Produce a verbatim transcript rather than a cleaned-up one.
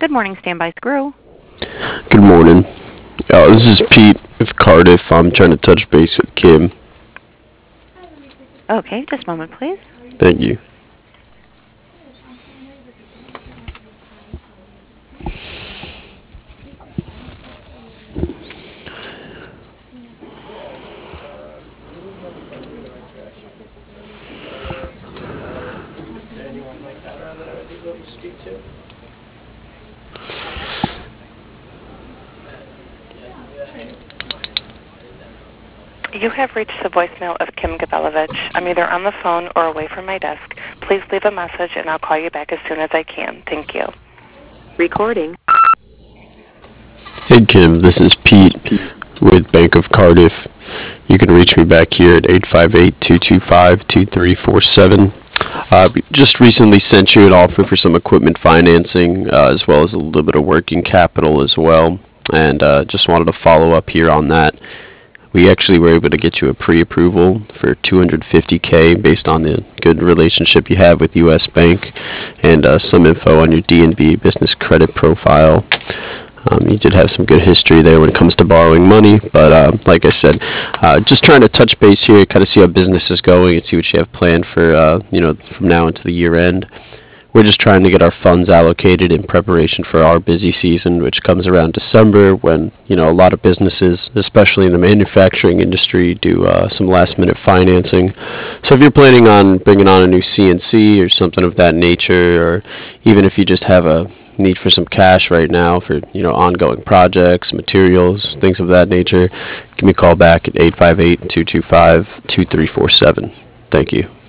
Good morning, Standby Screw. Good morning. Uh, this is Pete with Cardiff. I'm trying to touch base with Kim. Okay, just a moment, please. Thank you. You have reached the voicemail of Kim Gabelovich. I'm either on the phone or away from my desk. Please leave a message and I'll call you back as soon as I can. Thank you. Recording. Hey Kim, this is Pete with Bank of Cardiff. You can reach me back here at eight five eight, two two five, two three four seven. Uh, just recently sent you an offer for some equipment financing, uh, as well as a little bit of working capital as well. And uh, just wanted to follow up here on that. We actually were able to get you a pre-approval for two hundred fifty K based on the good relationship you have with U S Bank, and uh, some info on your D N B business credit profile. Um, you did have some good history there when it comes to borrowing money, but uh, like I said, uh, just trying to touch base here, kind of see how business is going and see what you have planned for, uh, you know, from now into the year end. We're just trying to get our funds allocated in preparation for our busy season, which comes around December, when, you know, a lot of businesses, especially in the manufacturing industry, do uh, some last-minute financing. So if you're planning on bringing on a new C N C or something of that nature, or even if you just have a need for some cash right now for, you know, ongoing projects, materials, things of that nature, give me a call back at eight five eight, two two five, two three four seven. Thank you.